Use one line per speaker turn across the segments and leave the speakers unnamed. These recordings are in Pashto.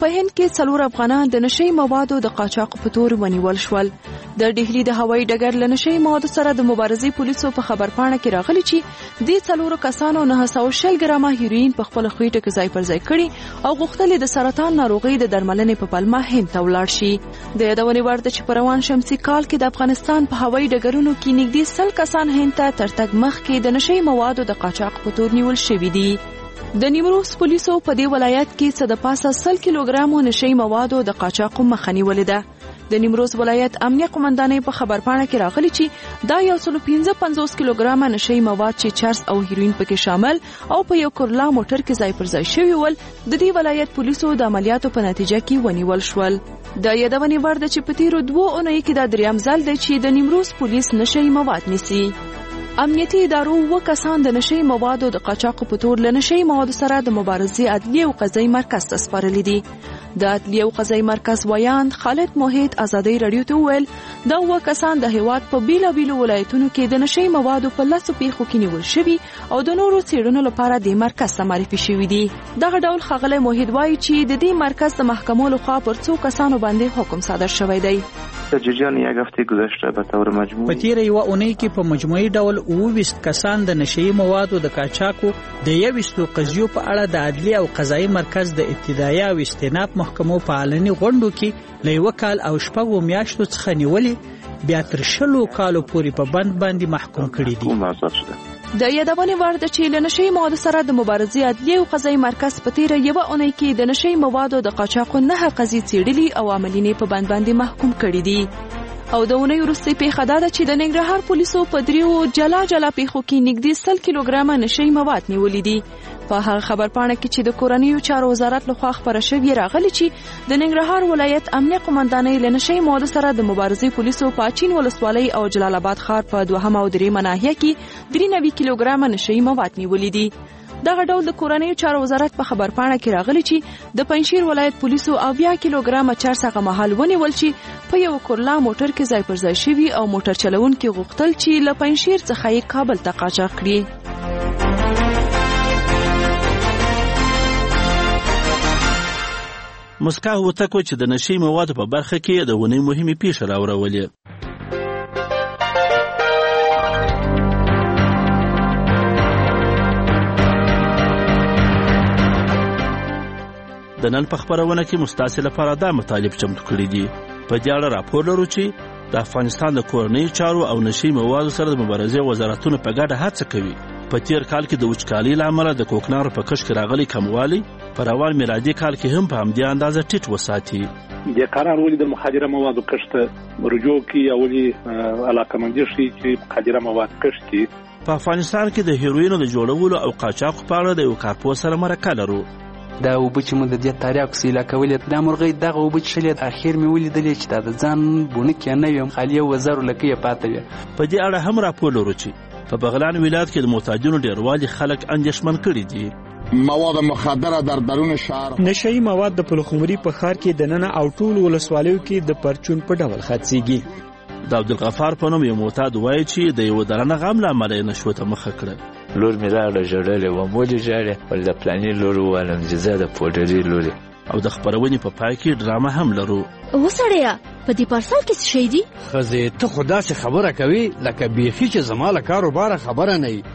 په هند کې 4 افغانان د نشئی موادو د قاچاق په تور ونیول شول. د ډهلی د هوایي ډګر له نشئی موادو سره د مبارزې پولیسو په خبرپاڼه کې راغلي چې د 4 کسانو 920 ګرامه هیروین په خپل خېټه کې ځای پر ځای کړي او غوښتل د سرطان ناروغي د درملنې په پلمه هند ته ولاړ شي. د یادونې وړ ده چې په روان شمسي کال کې د افغانستان په هوایي ډګرونو کې نږدې 100 کسان هند ته تر تګ مخکې د نشئی موادو د قاچاق په تور نیول شوي دي. د نیمروز پولیسو په دې ولایت کې څه د پاسه 100 کیلوګرامو نشئی موادو د قاچاق مخه نیولې ده. د نیمروز ولایت امنیه قومندانۍ په خبرپاڼه کې راغلي چې دا 155 کیلوګرامه نشئی مواد چې چرس او هیروین پکې شامل او په یو کورلا موټر کې ځای پر ځای شوي ول د دې ولایت پولیسو د عملیاتو په نتیجه کې ونیول شول. د یادونې وړ ده چې په تیرو 2 اونیو کې دا دریم ځل دی چې د نیمروز پولیس نشئی مواد نیسي. امنیتي ادارو 2 کسان د نشئی موادو د قاچاق په تور له نشئی موادو سره د مبارزې عدلیه او قضایي مرکز ته سپارلي دي. د عدلیه او قضایي مرکز ویاند خالد موحد ازادي رادیو ته ویل دا 2 کسان د هیواد په بیلابیلو ولایتونو کې د نشئی موادو په لاسو پیښو کې نیول شوي او د نورو څېړنو لپاره د مرکز ته معرفي شوي دي. دغه ډول ښاغلی موحد وایي چې د دې مرکز د محکمو لخوا پر 2 کسانو باندې حکم صادر شوی دی.
جریان یک هفته گذشته به طور مجموعی
په تیره یوه اونۍ کې په مجموعي ډول 20 کسان د نشئی موادو د قاچاقو د 21 قضیو په اړه د عدلیه او قضایي مرکز د ابتدایي او استئناف محکمو په علني غونډو کې له 1 کال او 6 میاشتو څخه نیولې بیا تر 10 کالو پورې په بند باندې محکوم کړي دي.
د یادونې وړ ده چې له نشئی موادو سره د مبارزې عدلیه او قضایي مرکز په تیره یوه اونۍ کې د نشئی موادو د قاچاقو 9 قضیې څېړلي او عملینې په بند باندې محکوم کړي دي. او د اونۍ وروستۍ پیښه دا ده چې د ننګرهار پولیسو په 3 جلا پیښو کې نږدې 100 کیلوګرامه نشئی مواد نیولي دي. په هغه خبرپاڼه کې چې د کورنیو چارو وزارت لخوا خپره شوې راغلي چې د ننګرهار ولایت امنیه قومندانۍ له نشئی موادو سره د مبارزې پولیسو په اچین ولسوالۍ او جلال آباد ښار په 2 او 3 ناحیه کې 93 کیلوګرامه نشئی مواد نیولي دي. دغه ډول د کورنیو چارو وزارت په خبرپاڼه کې راغلي چې د پنځشیر ولایت پولیسو 20 کیلوګرامه چرس هغه مهال ونیول چې په یو کورلا موټر کې ځای پر ځای شوي او موټر چلونکي غوښتل چې له پنځشیر څخه یې کابل ته قاچاق کړي.
مسکا هوتکو چې د نشئی موادو په برخه کې د ونې مهمې پیښې راوړولې. د نن په خبرونه کې مستاسې لپاره دا مطالب چمتو کړي دي. په دې اړه راپور لرو چې د افغانستان د کورنیو چارو او نشئی موادو سره د مبارزې وزارتونه په ګډه هڅه کوي. په تیر کال کې د وچکالۍ له امله د کوکنارو په کښت کې راغلي کموالی په روان میلادي کال کې هم په همدې اندازه ټیټ وساتي.
د قرار ولې د مخدره موادو کښت رجوع کی او ولې علاقمندي شي چې مخدره مواد کښت کی.
په افغانستان کې د هیروینو د جوړولو او قاچاق په اړه د یو کارپوه سره مرکه لرو.
دا اوبه چې مو د دې تاریاکو سیلا کولې دا مرغۍ دغه اوبه څښلې اخر مې ولیدلې چې دا د ځان بونکې نه ویم خالي وزارو لکه یې پاتې وي.
په دې اړه هم راپور لرو چې په بغلان ولایت کې د معتادینو ډیروالي خلک اندېښمن کړي دي.
مواد مخدره در درون شهر
نشئی مواد د پلخمري په ښار کې د ننه او ټول ولسوالیو کې د پرچون په ډول خدسيږي.
د عبدالغفار په نوم یو معتاد وایي چې د یو درنه غم له امله یې نشوه ته مخه کړه.
لور مې راغله ژړلې وم ولې ژاړې ول د پلاني لور وویلم چې زه د پوډري لور یم.
او د خپرونې په پای کې ډرامه هم لرو.
وسړیه په دې پارسل کې څه شی دي؟
ښځې ته خو داسې خبره کوي لکه بیخي چې زما له کاروباره خبره نه وي.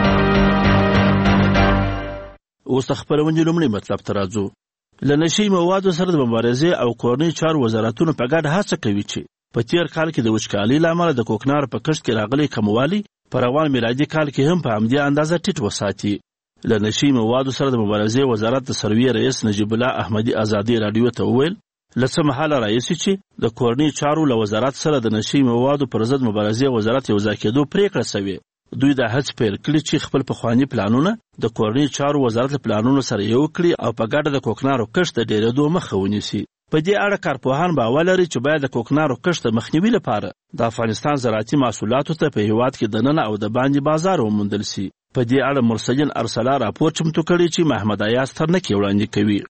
اوس د خپرونې لومړی مطلب ته راځو. له نشئی موادو سره د مبارزې او کورنیو چارو وزارتونه په ګډه هڅه کوي چې په تیر کال کې د وچکالۍ له امله د کوکنارو په کښت کې راغلی کموالی په روان میلادي کال کې هم په همدې اندازه ټیټ وساتي. له نشئی موادو سره د مبارزې وزارت د سروې رئیس نجیب الله احمدي ازادي رادیو ته وویل له څه مهاله راهیسې چې د کورنیو چارو له وزارت سره د نشئی موادو پر ضد مبارزې وزارت یوځای کېدو پرېکړه سوې. دوی دا هڅې پیل کړي چې خپل پخواني پلانونه د کورنیو چارو وزارت له پلانونو سره یو کړي او په ګډه د کوکنارو کښت د ډېرېدو مخه ونیسي. په دې اړه کارپوهان باور لري چې باید د کوکنارو کښت د مخنیوي لپاره د افغانستان زراعتي محصولاتو ته په هیواد کې دننه او د باندې بازار وموندل شي. په دې اړه مرسلین ارسلا راپور چمتو کړی چې محمد ایاز ترنکي وړاندې کوي.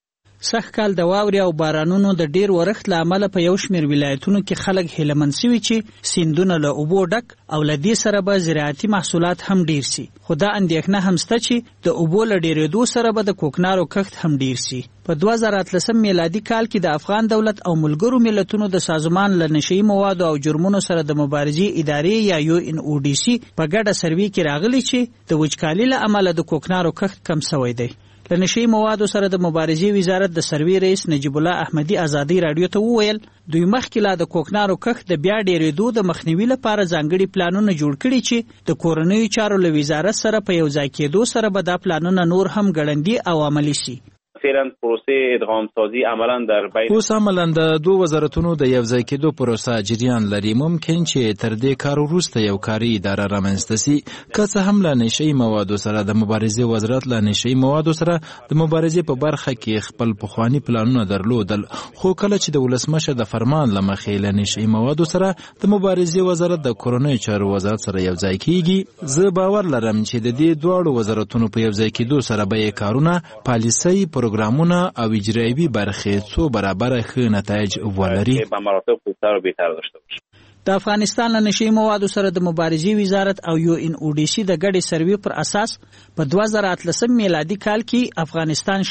سخت کال د واوري او بارانونو د ډیر ورښت لامل په یو شمیر ولایتونو کې خلک هیلمن شوي چې سیندونه له اوبو ډک او له دې سره به زراعتي محصولات هم ډیر سي. خو دا اندېښنه هم شته چې د اوبو له ډیرېدو سره به د کوکنارو کښت هم ډیر سي. په 2013 میلادي کال کې د افغان دولت او ملګرو ملتونو د سازمان له نشئی موادو او جرمونو سره د مبارزې ادارې یا UNODC په ګډه سروې کې راغلي چې د وچکالۍ له امله د کوکنارو کښت کم شوی دی. له نشئی موادو سره د مبارزې وزارت د سروې رئیس نجیب الله احمدي ازادي رادیو ته وویل دوی مخکې لا د کوکنارو کښت د بیا ډیرېدو د مخنیوي لپاره ځانګړي پلانونه جوړ کړي چې د کورنیو چارو له وزارت سره په یو ځای کېدو سره به دا پلانونه نور هم ګړندي او عملي شي.
فعلا پروسه ادغام سازی عملا در بین
اوس عملا د دوه وزارتونو د یو ځای کېدو پروسه جریان لري. ممکن چې تر دې کار وروسته یو کاري اداره رامنځته سي که څه هم له نشئی موادو سره د مبارزې وزارت له نشئی موادو سره د مبارزې په برخه کې خپل پخوانی پلانونه درلودل، خو کله چې د ولسمشر د فرمان له مخې له نشئی موادو سره د مبارزې وزارت د کورنیو چارو وزارت سره یو ځای کیږي، زه باور لرم چې د دې دواړو وزارتونو په یو ځای کېدو سره به یې کارونه، پالیسۍ، پروګرامونه او اجرایي برخې څو برابر ښه نتایج ولري.
د افغانستان له نشئی موادو سره د مبارزې وزارت او UNODC د ګډې سروې پر اساس په 2013 میلادي کال کې افغانستان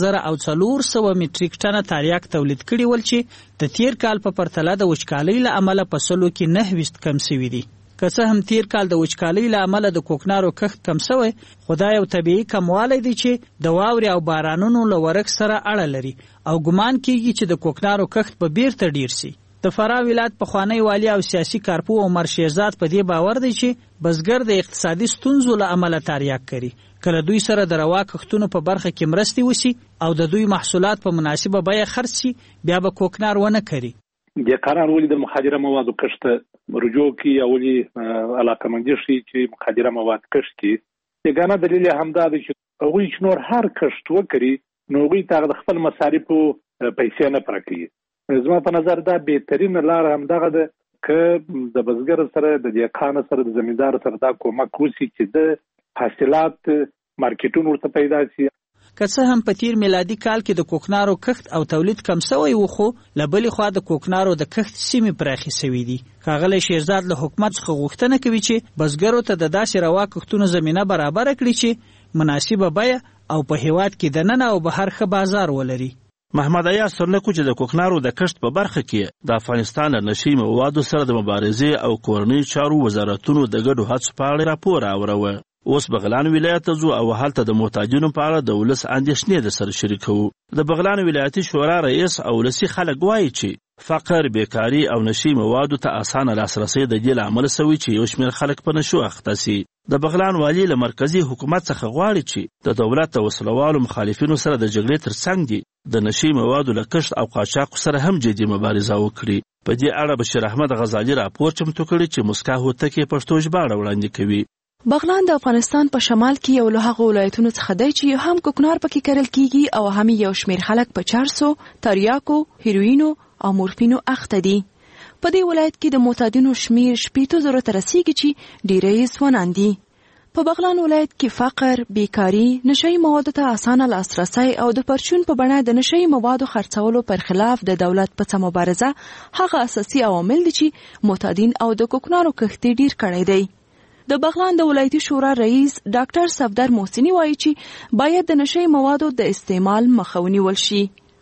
4,400 میټریک ټنه تریاک تولید کړي ول چې د تیر کال په پرتله د وچکالۍ له امله په سلو کې 9% کم شوي دي. که څه هم تیر کال د وچکالۍ له امله د کوکنارو کښت کم شوی، خو دا یو طبیعي کموالی دی چې د واورې او بارانونو له ورښت سره اړه لري او ګمان کیږي چې د کوکنارو کښت به بیرته ډیر سي. د فراه ولایت پخوانی والی او سیاسي کارپو عمر شیرزاد په دې باور دی چې بزګر د اقتصادي ستونزو له امله تریاک کوي. کله دوی سره د روا کښتونو په برخه کې مرستې وسی او د دوی محصولات په مناسبه بیه خرڅ شي، بیا به کوکنار ونه کوي.
د قرار ولې د مخدره موادو کښت رجوع کی او ولې علاقمندي شي چې مخدره مواد کښت کی. یګانه دلیل همدا دی چې هغوی چې نور هر کښت وکړي نو هغوی ته د خپل مصارفو پیسې نه پرکوي. زما په نظر دا بهترینه لار همدغه ده که د بزګر سره د دیکان سره د زمیندار سره دا کومک وشي چې د حاصلات مارکیټونو ورته پیدا شي.
که څه هم په تیر میلادي کال کې د کوکنارو کښت او تولید کم شوی و، خو له بلې خوا د کوکنارو د کښت سیمې پراخې شوي دي. ښاغلی شیرزاد له حکومت څخه غوښتنه کوي چې بزګرو ته د داسې روا کښتونو زمینه برابره کړي چې مناسبه بیه او په هیواد کې دننه او بهر ښه بازار ولري.
محمد ایاز سرلکو چې د کوکنارو د کښت په برخه کې د افغانستان له نشئی موادو سره د مبارزې او کورنیو چارو وزارتونو د ګډو هڅو په اړه راپور راوړوه. اوس بغلان ولایت ته ځو او هلته د محتاجینو په اړه د ولس اندېښنې د سره شریکوو. د بغلان ولایتي شورا رئیس او ولسي خلک وایي چې فقر، بیکاري او نشئی موادو ته اسانه لاسرسی د دې له امله شوی چې یو شمېر خلک په نشو اخته سي. د بغلان والی له مرکزي حکومت څخه غواړي چې د دولت د وسلوالو مخالفینو سره د جګړې ترڅنګ دي د نشئی موادو له کښت او قاچاق سره هم جدي مبارزه وکړي. په دې اړه بشیر احمد غزالي راپور چمتو کړی چې مسکا هوتک پښتو ژباړه وړاندې کوي.
بغلان د افغانستان په شمال کې یو له هغو ولایتونو څخه دی چې هم کوکنار پکې کرل کیږي او هم یو شمیر خلک په چارسو، تریاکو، هیروینو او مورفینو اخته دي. په دې ولایت کې د معتادینو شمیر 8,000 ته رسیږي چې ډیری ځوانان دي. په بغلان ولایت کې فقر، بیکاري، نشئی موادو ته اسانه لاسرسی او د پرچون په بڼه د نشئی موادو خرڅولو پر خلاف د دولت په څه مبارزه هغه اساسي عوامل دي چې معتادین او د کوکنارو کښت ډیر کړی دی. د بغلان د ولایتي شورا رئیس ډاکټر صفدر محسنی وایي چې باید د نشئی موادو د استعمال مخه ونیول شي.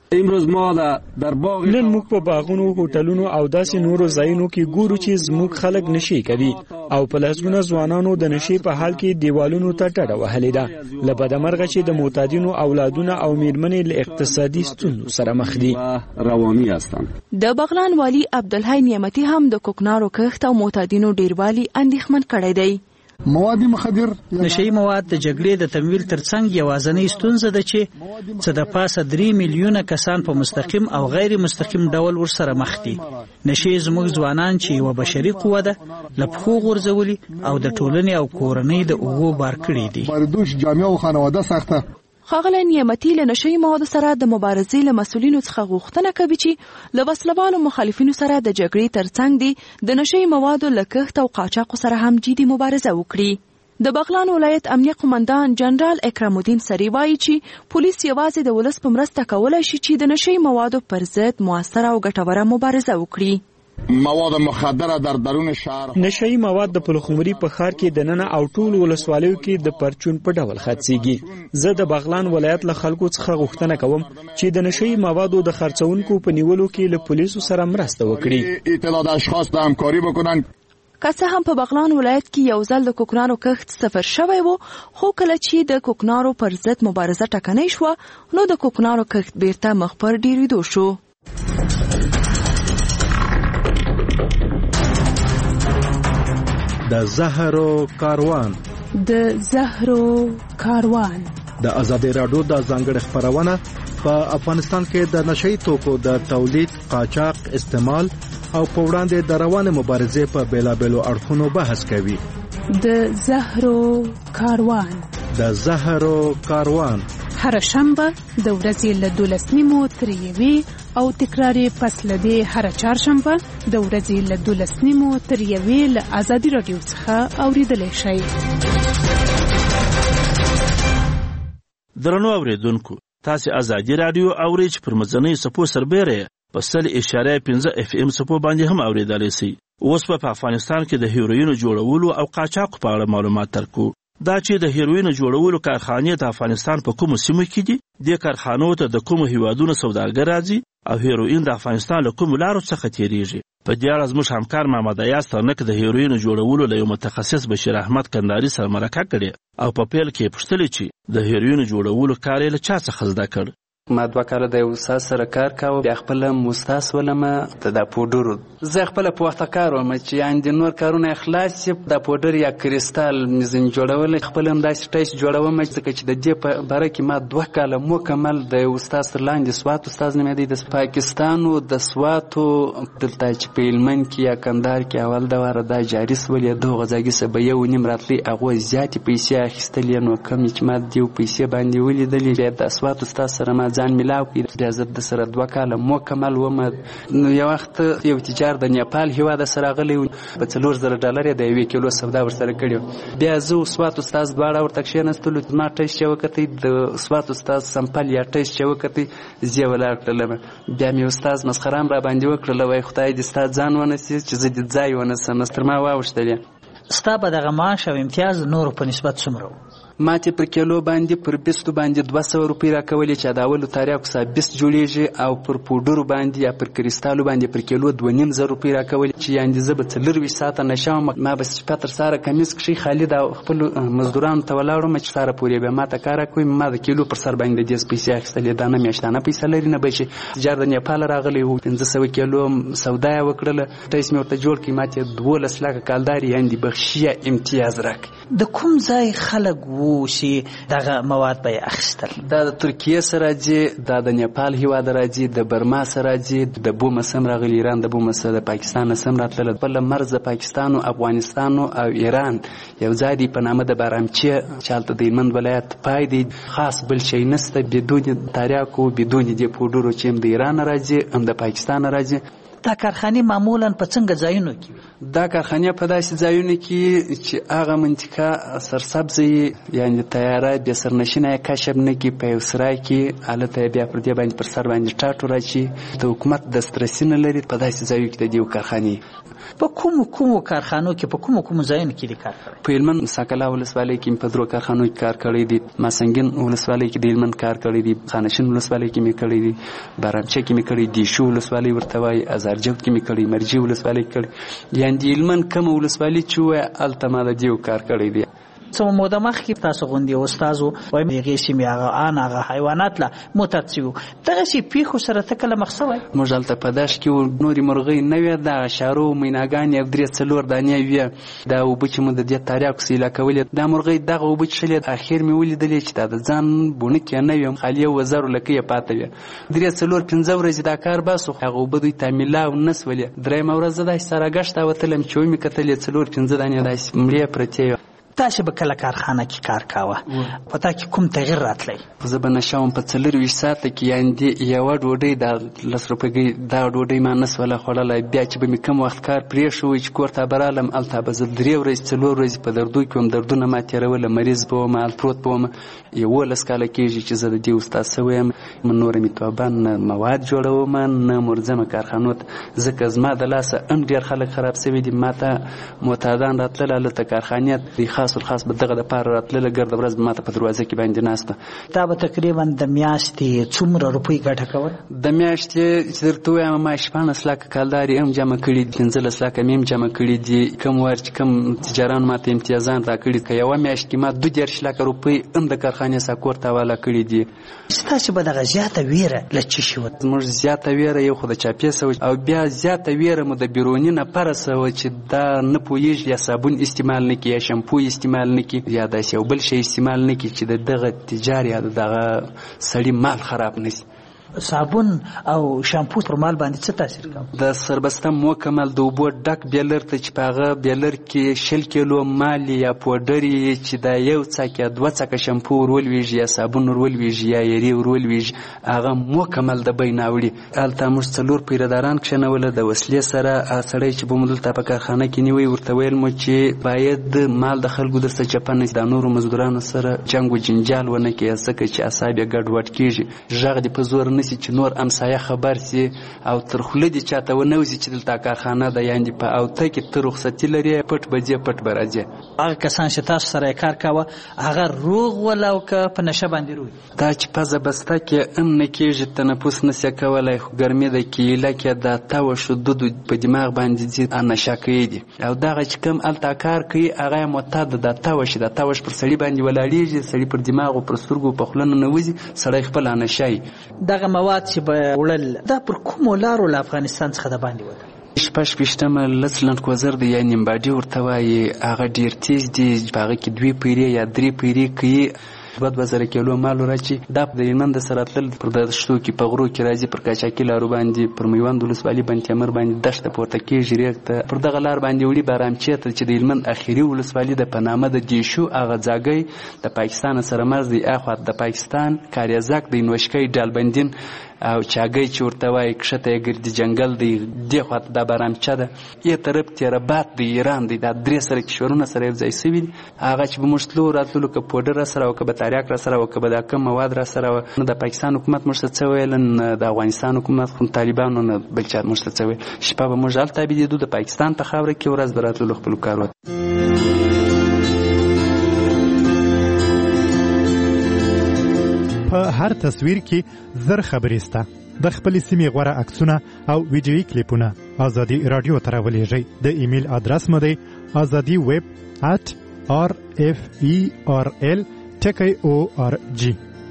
نن موږ په باغونو، هوټلونو او داسې نورو ځایونو کې ګورو چې زموږ خلک نشي کوي او په لسګونه ځوانانو د نشي په حال کې دیوالونو ته ټډه وهلې ده. له بدمرغه چې د معتادینو اولادونه او میرمنې له اقتصادي ستونزو سره مخ دي.
د بغلان والی عبدالحی نعمتي هم د کوکنارو کښت او معتادینو ډیروالي اندېښمن کړی دی.
مواد مخدر
نشئی مواد د جګړې د تمویل ترڅنګ یوازینی ستونزه ده چې څه د پاسه 3 میلیونه کسان په مستقیم او غیر مستقیم ډول ورسره مخ دي. نشئی زموږ ځوانان چې یو بشري قوه ده له پښو غورځولي او د ټولنې او کورنۍ د اوغو بار کړي دي.
باردوش جامعه او خانواده سخته.
ښاغلی نعمتي له نشئی موادو سره د مبارزې له مسؤلینو څخه غوښتنه کوي چې له وسلوالو مخالفینو سره د جګړې ترڅنګ دي د نشئی موادو له کښت او قاچاقو سره هم جدي مبارزه وکړي. د بغلان ولایت امنیه قومندان جنرال اکرم الدین سری وایي چې پولیس یوازې د ولس په مرسته کولای شي چې د نشي موادو پر ضد موثره او ګټوره مبارزه وکړي.
مواد مخدره در درون شهر
نشئی مواد د پلخمري په ښار کې د نن او ټول ولسوالیو کې د پرچون په ډول خرڅيږي. زه د بغلان ولایت له خلکو څخه غوښتنه کوم چې د نشئی موادو د خرڅونکو په نیولو کې له پولیسو سره مرسته وکړي.
اطلاع اشخاص د همکاري وکړي.
که څه هم په بغلان ولایت کې یو ځل د کوکنارو کښت صفر شوی و، خو کله چې د کوکنارو پر ضد مبارزه ټکنۍ شوه نو د کوکنارو کښت بیرته مخ پر ډیریدو شو.
د زهرو کاروان د ازادي راډیو د ځانګړي خبرونه په افغانستان کې د نشئی توکو د تولید، قاچاق، استعمال او په وړاندې د روانې مبارزې په بیلابیلو اړخونو بحث کوي.
د زهرو کاروان هر شنبه د ورځې له 12:30 تر 1 او تکرار پس له دې هر چهارشنبه د ورځې له 12:30 تر 1 له ازادي راډیو څخه اوریدلای شئ.
درنو اوریدونکو، تاسو ازادي راډیو اورئ چې پر مزنۍ سپو سربېره په 100.5 FM سپو باندې هم اوریدلای شئ. اوس په افغانستان کې د هیروینو جوړولو او قاچاق په اړه معلومات ترکو. دا چې د هیروینو جوړولو کارخانې د افغانستان په کومو سیمو کې دي، د کارخانو ته د کومو هیوادونو سوداګر راځي او هیروین د افغانستان له کومو لارو څخه تیریږي. په دې اړه زموږ همکار محمد ایاز ترنک د هیروینو جوړولو له یو متخصص بشیر احمد کنداري سره مرکه کړې او په پیل کې پوښتنه چې د هیروینو جوړولو کار یې له چا څخه زده کړ.
ما 2 کاله د یو استاد سره کار کاوه، بیا خپل مستاس ولمه د پودرو. زه خپل په وخت کار وم چې یاندې نور کارونه اخلاص د پودر یا کریستال مزین جوړول، خپل هم داسې ټیس جوړوم چې د دې په باره کې ما 2 کاله مکمل د یو استاد سره لاندې سوات استاد نومېدی د پاکستان او د سواتو دلته چې په هلمند کې یا کندهار کې اول د واره دا جاري سولې دغه ځای سه به 1.5 راتلی هغه زیاتې پیسې اخیستلې، نو کم چې ما دیو پیسې باندې ولیدلې. بیا د سوات استاد سره ما ځان ملاو کړ، بیا زه د سره 2 کاله مکمل وم. نو یو وخت یو تجار د نیپال هیواد سره غلی په $4,000 د 1 کیلو سودا ورسره کړو. بیا زه سوات استاد دواړه ورته کښېنستلو، ما ټیسټ چې وکړی د سوات استاد سمپل یا ټیسټ چې وکړی زه ولاړ کړم. بیا مې استاد مسخرام را باندې وکړل، وای خدای دې استاد ځان ونسي چې زه دې ځای ونسم. ستر ما واوښتلې.
ستا به دغه معاش او امتیاز نور په نسبت څومره و؟
ما چې پر کیلو باندې پر 20 باندې 200 روپۍ راکولې چې د اولو تاریخ سره 20 جوړیږي، او پر پودرو باندې یا پر کریستالو باندې پر کیلو 2.5 روپۍ راکولې چې یاندې زه به 24 ساعته نشم. ما بس پتر سره کمیس کښې خالي د خپل مزدورانو ته ولاړم چې سره پورې به ما ته کار کوي. ما د کیلو پر سر باندې د پیسې اخیستلې، دا نه میاشتانه پیسې لري نه بچي. تجار د نیپال راغلی و 1500 کیلو سودا یې وکړله، ټیس مې ورته جوړ کړي، ما ته 12 لکه کالداري یاندې بخښیه امتیاز راکړي.
د کوم ځای خلک وو چې دغه مواد به اخیستل؟
دا د ترکیه سره راځي، دا د نیپال هیواد راځي، د برما سره راځي، د بوم سم راغلی، ایران د بوم سره د پاکستان سم راتلل. بل مرز د پاکستان او افغانستان او ایران یو ځای دی په نامه د بارامچی چالت د هلمند ولایت پای دی، خاص بل شي نسته بدون تاریخ او بدون د پودرو چې د ایران راځي هم د پاکستان راځي.
دا کارخانې معمولا په څنګه ځایونو کې؟
دا کارخانې په داسې ځایونو کې چې هغه منطقه سرسبزه یعنی تیاره بیا سرنشینه کشف نه کې په یو سرای کې هلته بیا پر دې باندې پر سر باندې ټاټو راشي، د حکومت دسترسي نه لري. په داسې ځایو کې د دې کارخانې
په کومو کارخانو کې په کومو ځایونو کې دي کار کړی؟
په هلمند ساکلا ولسوالۍ کې په 2 کارخانو کې کار کړی دی، ماسنګین ولسوالۍ کې د هلمند کار کړی دی، خانشین ولسوالۍ کې مې کړی دی، بارامچی کې مې کړی دی، شو ولسوالۍ ورته وایي، ازارجوت کې مې کړی، مرجی ولسوالۍ کې کړی. یعنې هلمند کومه ولسوالۍ چې وایي هلته ما د دې کار کړی دی.
څو موده مخکې تاسو غوندې استاد وایي هغې سیمې هغه حیوانات له موتت شوي، دغسې پیښو سره ته کله مخ شوی؟
موږ هلته په دشت کې نورې مرغۍ نه وې، دغه شارو میناګانې او 3-4 دانې وې. دا اوبه چې مو د دې تاریخ سیله کولې، دا مرغۍ دغه اوبه څښلې. اخر مې ولیدلې چې دا د ځان بونکې نه وې، خالي 1000 لکۍ یې پاته وې. 3-4-5 ورځې دا کار باسو، هغه اوبه دوی ته میلاو نه سولې. درېیمه ورځ زه داسې سره ګشته وتلم چې ومې کتلې 4-5 دانې داسې مړې پرتې وې.
تاسو به کله کارخانه کې کار کاوه پتا کې کوم تغیر راتلی؟
زه به نشم په 24 ساعت کې یعنی یو ډوډۍ د 10 روپۍ دا ډوډۍ ما نسوله خوړلای بیا چې به مې کم وخت کار پرې شو چې کور ته برالم الته به زه 3 ورځې 4 ورځې په دردو کې هم دردونه ما تیرول مریض به وم پروت به وم 11 کاله کېږي چې زه د دې استاد شوی یم نور مې توبه نه مواد جوړوم نه مرزمه کارخانو ته ځکه زما د لاسه هم ډېر خلک خراب شوي دي ما ته معتادان راتلل هلته کارخانې خاص الخاص به دغه دپاره راتلله ګرده ورځ به ما ته په دروازه کې باندې ناسته.
دا به تقریبا د میاشتې څومره روپۍ ګټه کوله؟
د میاشتې چې درته ووایم ما 14 لکه کالدارې هم جمع کړي دي 15 لکه مې هم جمع کړي دي کوم وار چې کوم تجاران ما ته امتیازان راکړي که یوه میاشت کې ما 12 لکه روپۍ هم د کارخانې سکور ته حواله کړي دي.
ستاسو به دغه زیاته ویره له څه شي وه؟
زموږ زیاته ویره یو خو د چاپېسه وه او بیا زیاته ویره مو د بیروني نفره څه وه چې دا نه پوهېږي یا صابون استعمال نه کړي یا شمپو استعمال نه کړي یا داسې یو بل شی استعمال نه کړي چې د دغه تجار یا د دغه سړي مال خراب نه شي.
صابون او شامپو پر مال باندې څه تاثیر کوي؟
د سربسته مکمل د اوبو ډک بیلر ته چې په هغه بیلر کې 10 کیلو مالې یا پوډر چې دا یو څاک یا 2 څاکه شامپو ورولویږي یا صابون ورولویږي یا یری ورولویږي هغه مکمل د بیې ناوړي. هلته موږ 4 پیرداران کښېنوله د وسلې سره سړی چې به مو دلته په کارخانه کې نیوی ورته ویل مو چې باید مال د خلکو درڅه چپه نه د نورو مزدورانو سره جنګ و جنجال ونه کړي ځکه چې اعصاب یې ګډوډ کېږي غږ دې په زور نسی چې نور امسایه خبر سي او تر خوله دې چاته ونه وځي چې دلته کارخانه ده یعنې په اوته کې ته رخصتي لرې پټ به ځې پټ به راځې.
هغه کسان چې تاسو سره کار کوه هغه روغ ولا او که په نشه باندې روغ؟
دا چې پزه بسته کې هم نه کېږي تنفس نسي کولی خو ګرمي د کیله کې دا تاوه شدود په دماغ باندې ځي نشه کوي دي او دغه چې کوم هلته کار کوي هغه یې معتاد د تاوه شي د تاوش پر سړي باندې ولاړېږي سړي پر دماغ او پر سترګو په خوله ننوځي سړی خپله نشه وي.
دغه مواد چې به وړل دا پر کومو لارو له افغانستان څخه د باندې وتل؟
16 لسلند کوزر دی یا نیمباډي ورته وایي هغه ډېر تیز دي په هغه کې 2 پیرې یا 3 پیرې کوي 2,000 کیلو مال راچی دا د هلمند سره تلل پر دشتو کې په غرو کې راځي پر کاچاکي لارو باندې پر میوند ولسوالي بند تیمور باندې دشت پورته کېږي ریکته پر دغه لار باندې وړي بارامچې ته چې د هلمند اخیری ولسوالي د پنامه د دیشو هغه ځاګۍ د پاکستان سره مرز دی اخوا د پاکستان کاریزاک د نوشکۍ ډالبندین او چاګۍ چې ورته وایي کښته یې ګردي جنګل دی دې خوا ته دا بارامچه ده یې طرف تیربات د ایران دی دا 3 سره کشورونه سره یو ځای سوي دي هغه چې به موږ تلو راتللو که پوډر را سره او که به تاریاک را سره او که به دا کم مواد را سره وه نه د پاکستان حکومت موږ ته څه ویل نه د افغانستان حکومت خو طالبانو نه بل چا موږ ته څه ویل شپه به موږ هلته بېدېدو د پاکستان په خاوره کې ورځ به راتللو خپلو کارو.
په هر تصویر کې زر خبرې سته د خپل سیمې غوره عکسونه او ویډیویي کلیپونه ازادي رادیو ته راولېږئ د ایمیل ادرس مو دی azadiweb@rferl.org.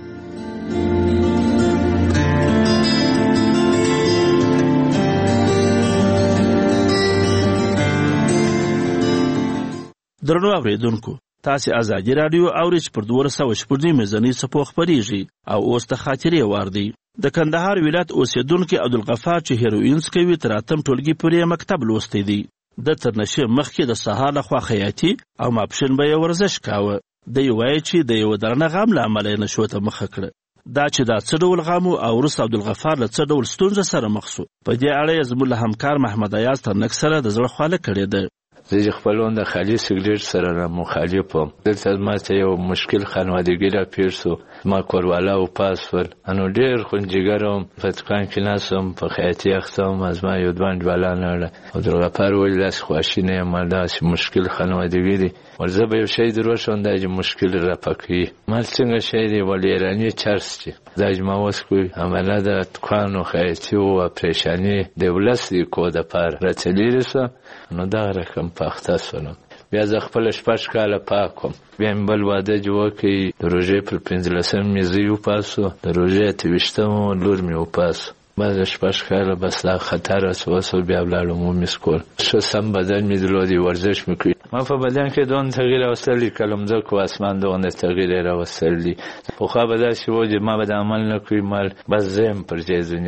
درنو اوریدونکو تاسې ازادي رادیو اورئ چې پر 200 میزاني څپو خپرېږي او اوس د خاطرې وار دی. د کندهار ولایت اوسېدونکي عبدالغفار چې هیروین څکوي تر 8 ټولګي پورې مکتب لوستی دی. د تر نشې مخکې د سهار لخوا خیاطي او ماپښین به یې ورزش کاوه. دی وایي چې د یو درنه غم له امله یې نشو ته مخه کړه. دا چې دا څه ډول غم او وروسته عبدالغفار له څه ډول ستونزه سره مخ شو په دې اړه یې زموږ له همکار محمد ایاز ترنک سره د زړه خواله کړې ده.
زه چې خپلون د خالي سګریټ سره را مخالف وم. دلته ما ته یو مشکل خانوادګي را پیښ شو. ما کوروالا او پاسور انو ډېر خونجګر وم په دکان کې ناستم په خیاطي اخته وم زما یو دوه انډیوالان راغله عبدالغفار ویل داسې خواشي نه یم داسې مشکل خانوادګي دی ورزه به یو شی دروښم دا چې مشکل رفع کوي مال څنګه شی دی ولې ایراني چرس چې دا چې ما اوس کوي عمله د دکانو خیاطي او پریشاني د ولس د کو دپاره راڅلیږي څه نو دغه رقم پاخته شولم. بیا زه خپل 6 کاله پاک وم. بیا مې بل واده جوړ کړی د روژې پر 15 مې زوی وپاسو د روژې 28 لور مې وپاسو بعد 6 کاله بس دا خطر وسو بیا ولاړم مسکول ښه سم بدن مې درلودی ورزش مې کړی ما په بدن کې دون تغییر راوستلی کلم ځکه اسمان دون تغییر راوستلی خو خو به داسې و چې ما به د عمل نه کوي مال بس زم پر دې دنیا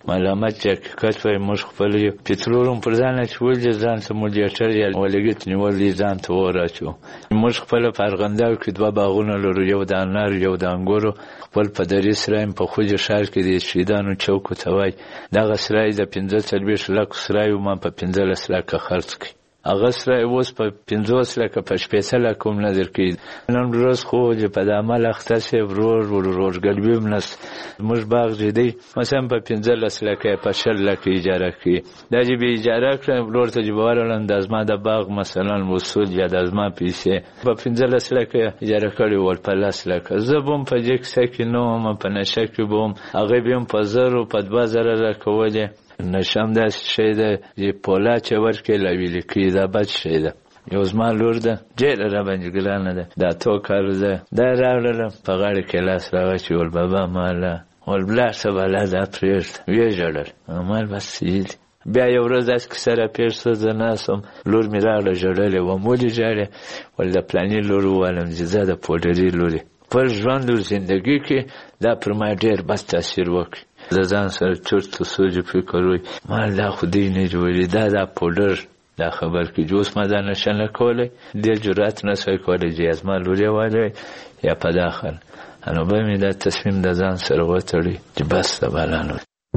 ملامت چې حقیقت وای موږ خپل پټرول پر ځان اچول ځان ته مولډیټر یا ولګیت نیول ځان ته وراچو موږ خپل فرغنداو کې دوه باغونه لرو یو د انار یو د انګورو خپل په درې سرایم په خوځ شهر کې د شیدانو چوک ته وای دغه سرای د 15 لک سرای ما په 15 لک خرڅ کړ هغه سره اوس په 50 لکه په 15 لکه هم نظر کې نن ورځ خو چې په عمل اخته سي ورور ګلبیم نس موږ باغ جدي مثلا په 15 لکه په 10 لکه اجاره کې دا چې به اجاره کړم ورور ته جوړول د ازما د باغ مثلا وصول یا د ازما پیسې په 15 لکه اجاره کړی ول په 10 لکه زبم په جک سکینو ما په نشه کې بوم هغه بیم په 0 په 2000 راکولې نشم داس شي د پولا چې ورکه لویل کی دا بچ شي دا یو زما لور ده ډېر را باندې ګرانه ده دا تو کار ده دا راوړل په غاړه کې لاس راغی ول بابا مالا ول بلا سباله دا پرېست وی جوړل عمل بسید بیا یو ورځ داس کې سره پیرسه زناسم لور می راغله جوړل و مولي جاره ول د پلانې لور ولم زیاده د پوډري لوري پر ژوند او زندگی کې دا پر ما ډېر بس تاثیر وکړ ځان سره چرته سوجي فکر وي مال دا خودی نه جوړی دا پودر دا خبر کې جوس ما دا نشنه کوله د جرأت نه سوي کوله جیاز ما لوري واله یا په داخل انو به می دا تصمیم د ځان سره وتړي چې بس دا بلانو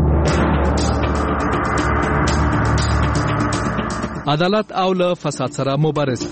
عدالت او له فساد سره مبارزه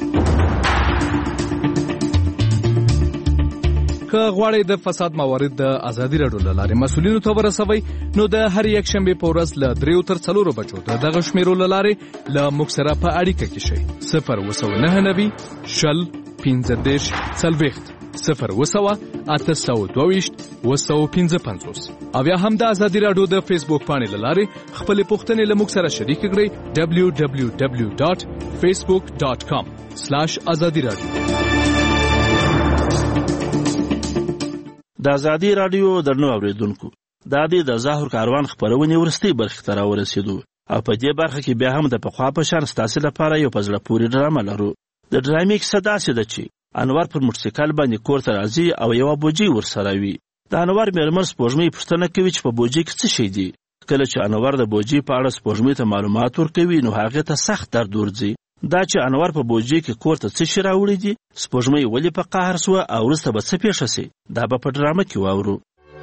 که غواړئ د فساد موارد د ازادي راډیو له لارې مسؤلینو ته ورسوئ نو د هر یک شنبې په ورځ له 3 تر 4 بجو د دغه شمیرو له لارې له موږ سره په اړیکه کې شئ 029 شل 15 40 0 822 255 او یا هم د ازادي راډیو د فیسبوک پاڼې له لارې خپل پوښتنې له موږ سره شریک کړئ www.facebook.com/azadiradio
د ازادي رادیو درنو اوریدونکو دا د ظاهر کاروان خبرونه ورستي برخه تر ورسېدو او په دې برخه کې بیا هم د پخوا په شان ستاسو لپاره یو پزړه پوری ډرامه لرو د ډرامې کیسه داسې ده چې انور پر موټرسایکل باندې کور ته راځي او یو بوجي ورسره وي د انور مېرمن سپوږمۍ پوښتنه کوي چې په بوجي کې څه شي دي کله چې انور د بوجي په اړه سپوږمۍ ته معلومات ورکوي نو هغه ته سخت درد ورځي دا چې انور په بوجي کې کور ته څه شي راوړي دي سپوږمۍ ولې په قهر سوه او وروسته به څه پیښه سي دا به په ډرامه کې واورو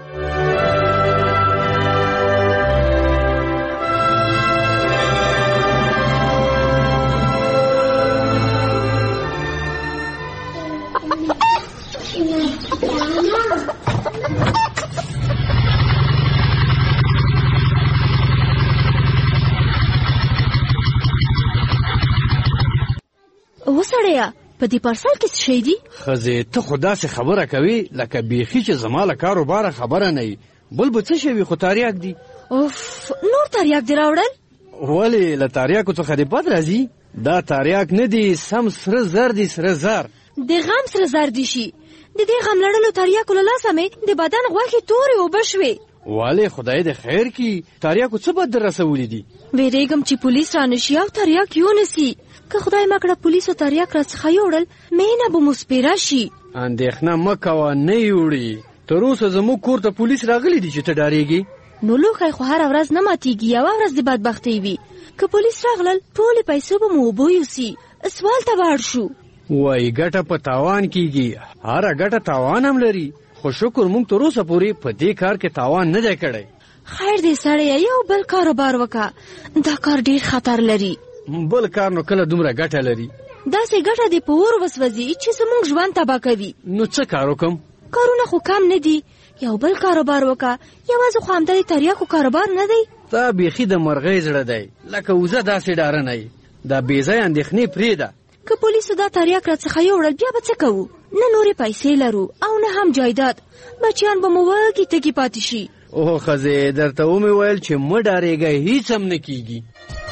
وسړیا په دې پارسل کې څه شي دي
خزه ته خدا سي خبره کوي لکه بیخي چې زماله کاروبار خبره نه وي بل به څه شي خو تاریاک دي
اوف نور تاریاک دی راوړل
ولی له تاریاکو څخه د بد راځي دا تاریاک نه دي سم سره زر دي سره زر
د غم سره زر دي شي د دې غم لړلو تاریاکو له لاسه مې د بدن غوښې تورې وبشوي
ولی خدای د خیر کی تاریاکو څه بد رسولې دي
ویریږم چې پولیس رانشي او تاریاک یو نسی که خدای مکړه پولیس او تاریاک را څخه یوړل مینه به مسپیرا شي
اندېښنه مکوه نه یوړي تر اوسه زموږ کور ته پولیس راغلي دي چې ته ډارېږي
نو لوښی خو هره ورځ نه ماتېږي یوه ورځ د بدبختۍ وي که پولیس راغلل ټولې پیسې به مو اوبه یوسي سوال ته واړ شو
وایي ګټه په تاوان کیږي هره ګټه تاوان هم لري خو شکر موږ تر اوسه پورې په دې کار کې تاوان نه دی کړی
خیر دی سړیه یو بل کاروبار وکړه دا کار ډېر خطر لري
بل کار نو کله دومره ګټه لري
داسې ګټه دې په اور وسوځي چې زموږ ژوند تباه کوي
نو څه کار وکړم
کارونه خو کم نه دي یو بل کاروبار وکړه یوازې خو همدغې تریاکو کاروبار نه دی
دا بیخي د مرغۍ زړه دی لکه وزه داسې ډاره نه دا بېځایه اندېښنې پرېږده
که پولیسو دا تریاک راڅخه یوړل بیا به څه کوو نه نورې پیسې لرو او نه هم جایداد بچیان به مو وږي تږي پاتې شي
اوه ښځې درته ومې ویل چې مه ډارېږئ هیڅ هم نه کیږي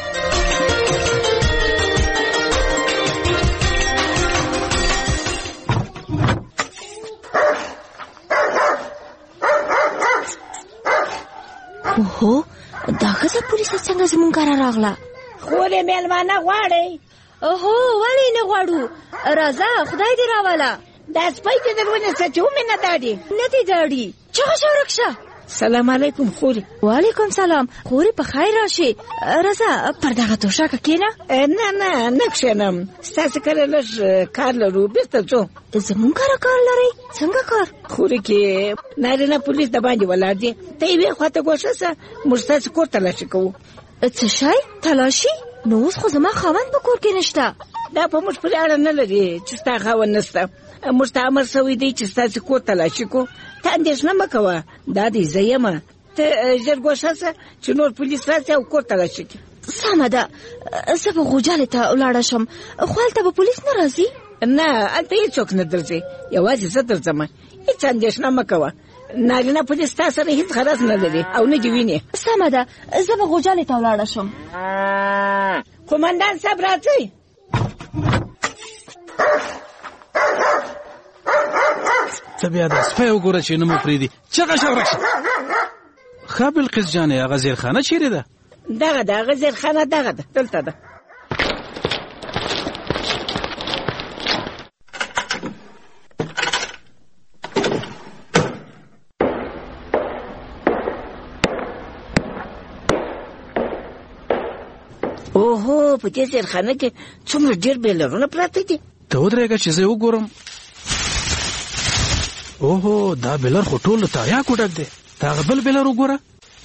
اوهو دا ښځه پولیسه څنګه زموږ کره راغله
خورې مېلمانه غواړئ
اوهو ولې نه غواړو راځه خدای دې راوله
دا سپی چې در ونیسه چې ومې نه داړي
نه دې داړي چغه شه ورک شه
سلام علیکم خوري.
وعلیکم سلام. خوري په خیر راشي. راځه پر دغه توشکه کېنه.
نه کښېنم. ستاسو کله لږ کار لرو بیرته ځو.
زمونږ کار لرئ؟ څنګه کار؟
خوري کې نارینه پولیس د باندې ولاړ دي. ته یې خواته ګوښه سه موږ ستاسو کور تلاشي کوو.
څه شی تلاشي؟ نو اوس خو زما خاوند په کور کې نشته.
دا په موږ پورې اړه نه لري چې ستا خاوند نشته. موږ ته امر شوی دی چې ستاسو کور تلاشي کو. ته اندېښنه مه کوه. دا دی زه یم. ته ژر ګوښه سه چې نور پولیس راشي او کور تلاشي کړي.
سمه ده. زه به غوجالې ته ولاړه شم. خو هلته به پولیس نه راځي؟
نه هلته هېڅوک نه درځي. یوازې زه درځم. هېڅ اندېښنه مه کوه. نارینه پولیس تا سره هېڅ غرض نه لري او نه دې ویني.
سمه ده. زه به غوجالې ته ولاړه شم.
قومندان صاحب راځئ.
ته بیا د سپی وګوره چې نه مو پرېږدي. چغه شه ورک شه. ښه بلقیس جانې هغه زیرخانه چیرې ده؟
دغه ده هغه زیرخانه دغه ده دلته ده. اوهو په دې زیرخانه کې څومره ډېر بیلرونه پراته دي.
ته ودرېږه چې زه وګورم. اوهو دا بیلر خو ټول له تریاکو ډک دی. دا هغه بل بیلر وګوره.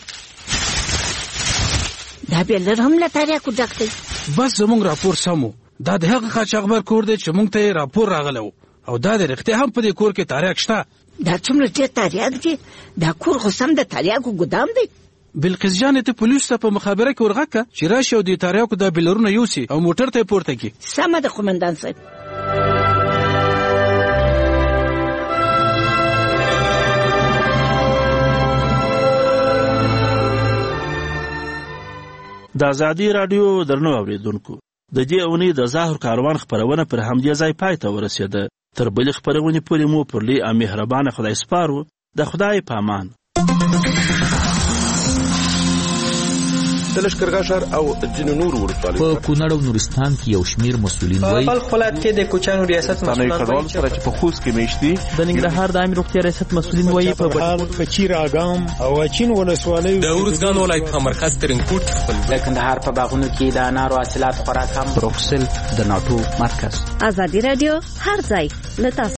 دا بیلر هم له تریاکو ډک دی.
بس زموږ راپور سم و. دا د هغه قاچاقبر کور دی چې موږ ته یې راپور راغلی و او دا د رښتیا هم په دې کور کې تریاک شته.
دا څومره ډېر تریاک دی. دا کور خو سم د تریاکو ګدام دی.
بلقیس جانې ته پولیسو ته په مخابره کې ورغږ کړه چې راشي او د تریاکو دا بیلرونه یوسي او موټر ته یې پورته کړي.
سمه ده قومندان صاحب.
د ازادي راډیو درنو اوریدونکو، د دې اونۍ د ظاهر کاروان خپرونه پر همدې ځای پای ته ورسېده. تر بلې خپرونې پورې مو پر لوی او مهربانه خدای سپارو. د خدای په امان.
د لښکرګاه ښار او ځینو نورو ولسوالیو
په کونړ او نورستان کې یو شمېر مسؤلین وایي
په ولایت کې د کوچیانو ریاست مسؤلین
وایي سره چې په خوست کې میشتي.
د ننګرهار د عامه روغتیا ریاست مسؤلین وایي په
بهال کچیر اګام او اچین ولسوالیو
د اورزګان ولایت په مرکز ترنکوټ خپل
د کندهار په باغونو کې د انارو حاصلات خوراک هم
بروکسل د ناټو مرکز.
ازادي رادیو هر ځای له